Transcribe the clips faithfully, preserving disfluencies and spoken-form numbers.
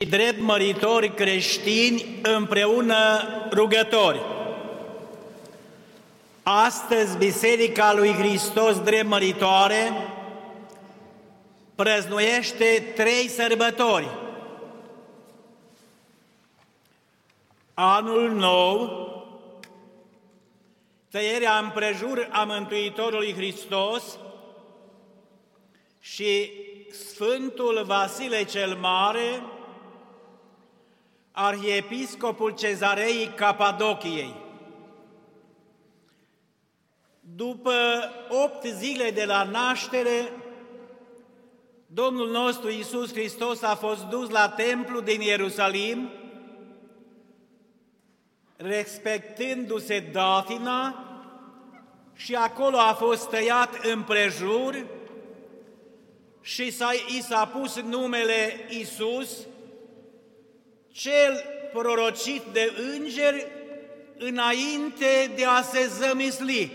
drept măritori creștini împreună rugători. Astăzi Biserica lui Hristos drept măritoare prăznuiește trei sărbători. Anul nou, tăierea împrejur a Mântuitorului Hristos și Sfântul Vasile cel Mare, arhiepiscopul Cezarei Capadociei. După opt zile de la naștere, Domnul nostru Iisus Hristos a fost dus la templu din Ierusalim, respectându-se datina, și acolo a fost tăiat împrejur și s-a, i s-a pus numele Iisus, cel prorocit de îngeri înainte de a se zămisli.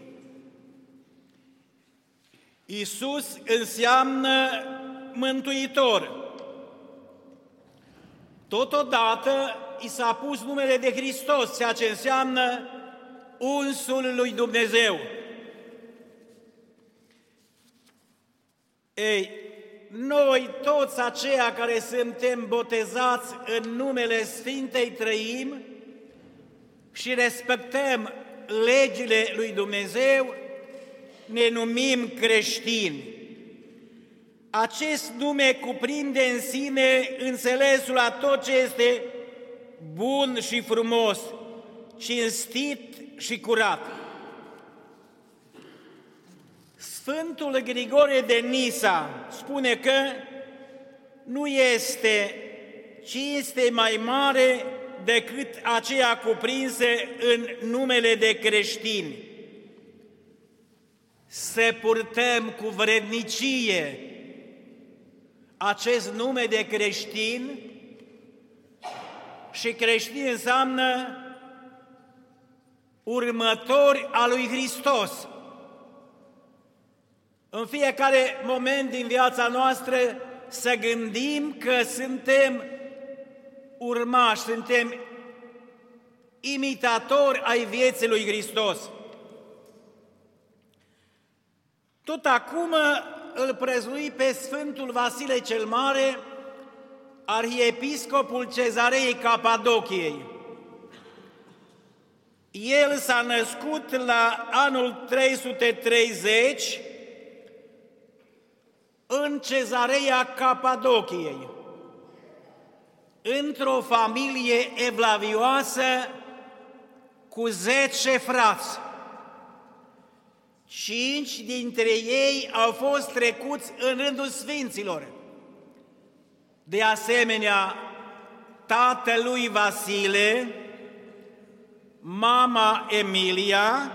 Iisus înseamnă mântuitor. Totodată i s-a pus numele de Hristos, ceea ce înseamnă unsul lui Dumnezeu. Ei, noi toți aceia care suntem botezați în numele Sfintei Trăimi și respectăm legile lui Dumnezeu, ne numim creștini. Acest nume cuprinde în sine înțelesul a tot ce este bun și frumos, cinstit și curat. Sfântul Grigore de Nisa spune că nu este cinste mai mare decât aceea cuprinse în numele de creștini. Să purtăm cu vrednicie acest nume de creștin, și creștin înseamnă următori a lui Hristos. În fiecare moment din viața noastră să gândim că suntem urmași, suntem imitatori ai vieții lui Hristos. Tot acum îl prezui pe Sfântul Vasile cel Mare, arhiepiscopul Cezarei Capadociei. El s-a născut la anul trei sute treizeci în Cezarea Capadociei, într-o familie evlavioasă cu zece frați. Cinci dintre ei au fost trecuți în rândul sfinților. De asemenea, tatălui Vasile, mama Emilia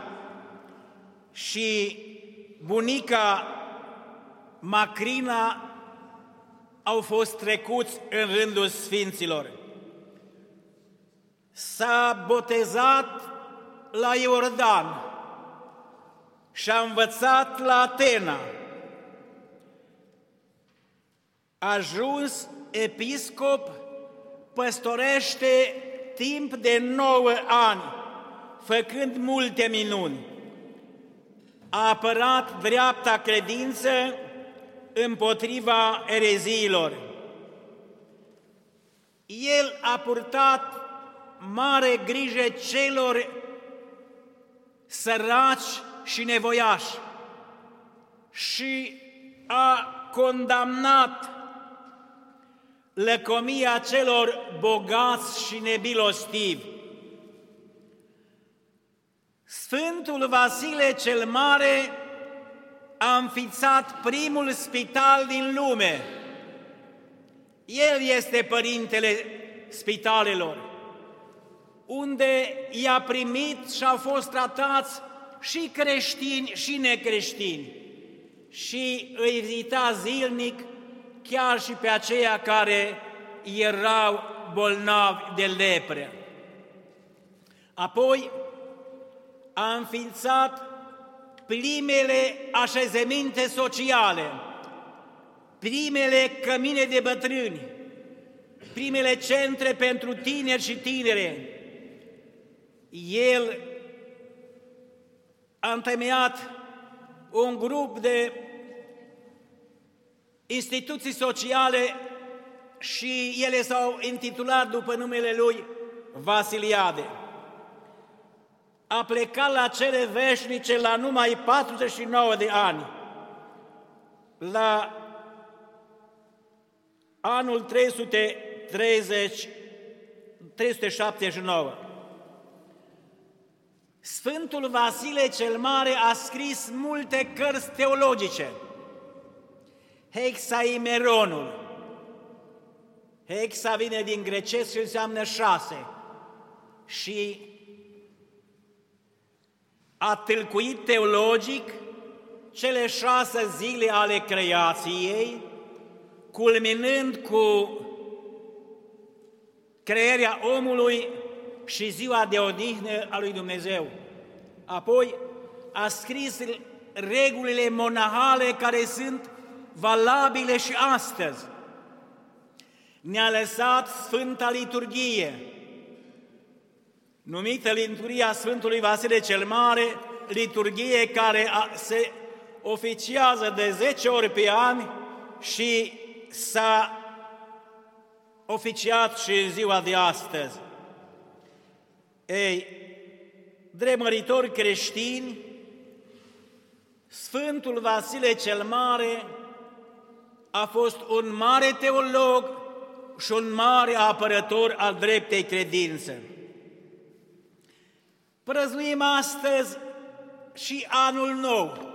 și bunica Macrina au fost trecuți în rândul sfinților. S-a botezat la Iordan și a învățat la Atena. Ajuns episcop, păstorește timp de nouă ani, făcând multe minuni. A apărat dreapta credință împotriva ereziilor. El a purtat mare grijă celor săraci și nevoiași și a condamnat lăcomia celor bogați și nebilostivi. Sfântul Vasile cel Mare a înființat primul spital din lume. El este părintele spitalelor, unde i-a primit și au fost tratați și creștini și necreștini, și îi vizita zilnic chiar și pe aceia care erau bolnavi de lepră. Apoi a înființat primele așezăminte sociale, primele cămine de bătrâni, primele centre pentru tineri și tinere. El a întemeiat un grup de instituții sociale și ele s-au intitulat după numele lui Vasiliade. A plecat la cele veșnice la numai patruzeci și nouă de ani, la anul trei sute treizeci, trei sute șaptezeci și nouă. Sfântul Vasile cel Mare a scris multe cărți teologice. Hexaimeronul. Hexa vine din grecesc și înseamnă șase. Și a tâlcuit teologic cele șase zile ale creației, culminând cu crearea omului și ziua de odihnă a lui Dumnezeu. Apoi a scris regulile monahale care sunt valabile și astăzi. Ne-a lăsat Sfânta Liturghie, numită Liturghia Sfântului Vasile cel Mare, liturghie care se oficiază de zece ori pe an și s-a oficiat și în ziua de astăzi. Ei, dremăritori creștini, Sfântul Vasile cel Mare a fost un mare teolog și un mare apărător al dreptei credințe. Prăznuim astăzi și anul nou.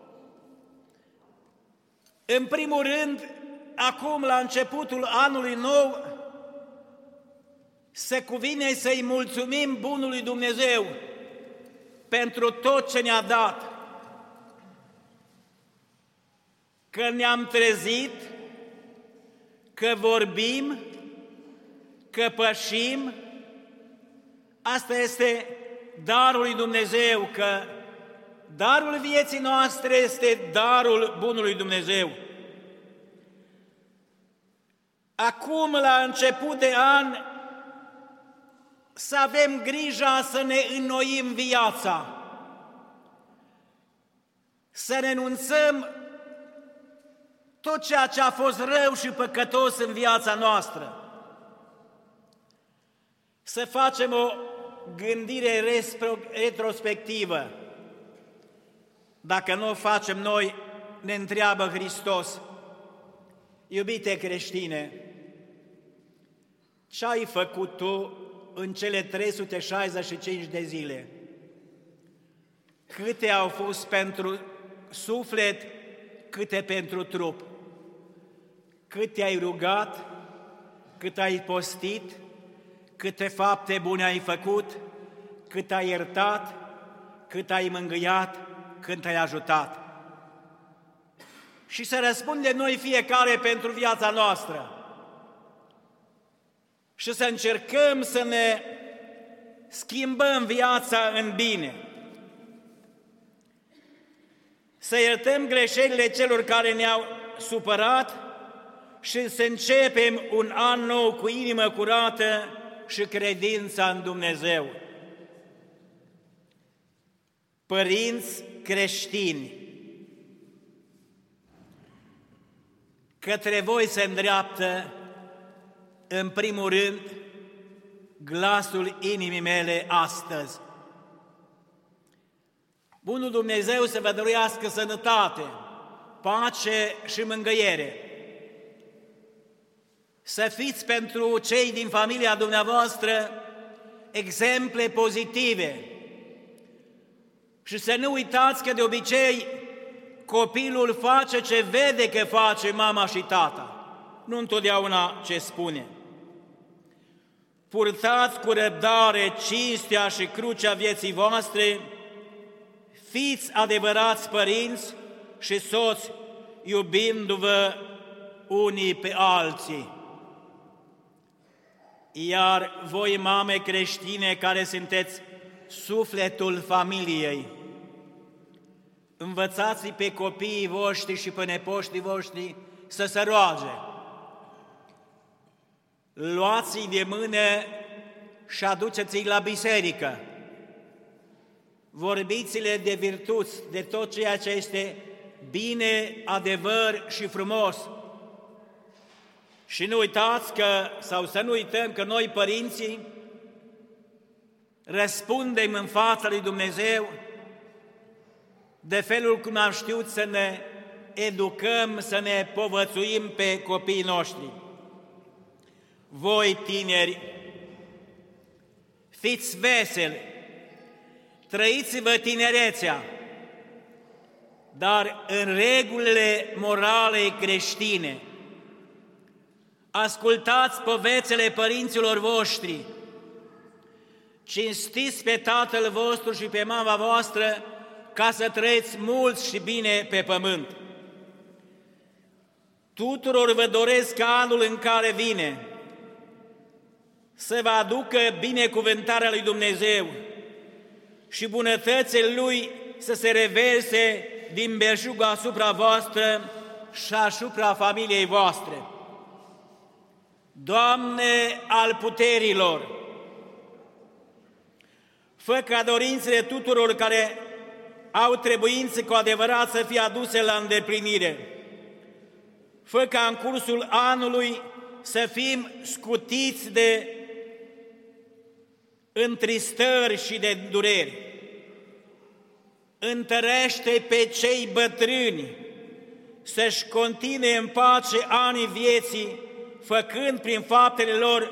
În primul rând, acum la începutul anului nou, se cuvine să-i mulțumim bunului Dumnezeu pentru tot ce ne-a dat. Că ne-am trezit, că vorbim, că pășim, asta este darul lui Dumnezeu, că darul vieții noastre este darul bunului Dumnezeu. Acum, la început de an, să avem grija să ne înnoim viața, să renunțăm tot ceea ce a fost rău și păcătos în viața noastră, să facem o gândire retrospectivă. Dacă nu o facem noi, ne întreabă Hristos: iubite creștine, ce ai făcut tu în cele trei sute șaizeci și cinci de zile? Câte au fost pentru suflet, câte pentru trup? Cât te-ai rugat, cât ai postit, câte fapte bune ai făcut, cât ai iertat, cât ai mângâiat, cât ai ajutat. Și să răspundem noi fiecare pentru viața noastră și să încercăm să ne schimbăm viața în bine, să iertăm greșelile celor care ne-au supărat și să începem un an nou cu inimă curată și credința în Dumnezeu. Părinți creștini, către voi se îndreaptă, în primul rând, glasul inimii mele astăzi. Bunul Dumnezeu să vă dăruiască sănătate, pace și mângâiere. Să fiți pentru cei din familia dumneavoastră exemple pozitive și să nu uitați că de obicei copilul face ce vede că face mama și tata, nu întotdeauna ce spune. Purtați cu răbdare cinstea și crucea vieții voastre, fiți adevărați părinți și soți, iubindu-vă unii pe alții. Iar voi, mame creștine, care sunteți sufletul familiei, învățați pe copiii voștri și pe nepoștii voștri să se roage. luați-i de mână și aduceți-i la biserică. Vorbiți-le de virtuți, de tot ceea ce este bine, adevăr și frumos. Și nu uitați că, sau să nu uităm că noi, părinții, răspundem în fața lui Dumnezeu de felul cum am știut să ne educăm, să ne povățuim pe copiii noștri. Voi, tineri, fiți veseli, trăiți-vă tinerețea, dar în regulile morale creștine. Ascultați povețele părinților voștri, cinstiți pe tatăl vostru și pe mama voastră ca să trăiți mulți și bine pe pământ. Tuturor vă doresc ca anul în care vine să vă aducă binecuvântarea lui Dumnezeu și bunătățile Lui să se reverse din belșug asupra voastră și asupra familiei voastre. Doamne al puterilor, fă ca dorințele tuturor care au trebuință cu adevărat să fie aduse la îndeplinire. Fă ca în cursul anului să fim scutiți de întristări și de dureri. Întărește pe cei bătrâni să-și continue în pace anii vieții, făcând prin faptele lor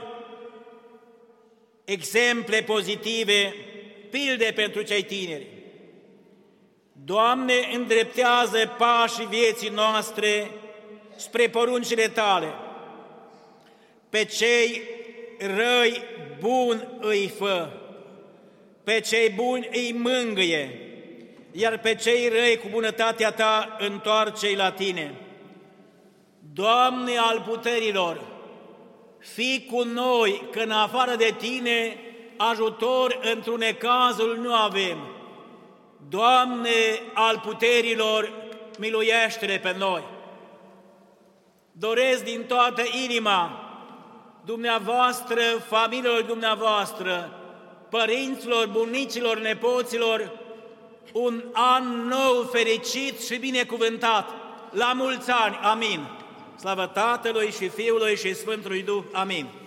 exemple pozitive, pilde pentru cei tineri. Doamne, îndreptează pașii vieții noastre spre poruncile Tale. Pe cei răi buni îi fă, pe cei buni îi mângâie, iar pe cei răi cu bunătatea Ta întoarce-i la Tine. Doamne al puterilor, fii cu noi, că în afară de Tine ajutor într-un necazul nu avem. Doamne al puterilor, miluiește-ne pe noi! Doresc din toată inima dumneavoastră, familiilor dumneavoastră, părinților, bunicilor, nepoților, un an nou fericit și binecuvântat. La mulți ani! Amin! Slavă Tatălui și Fiului și Sfântului Duh! Amin!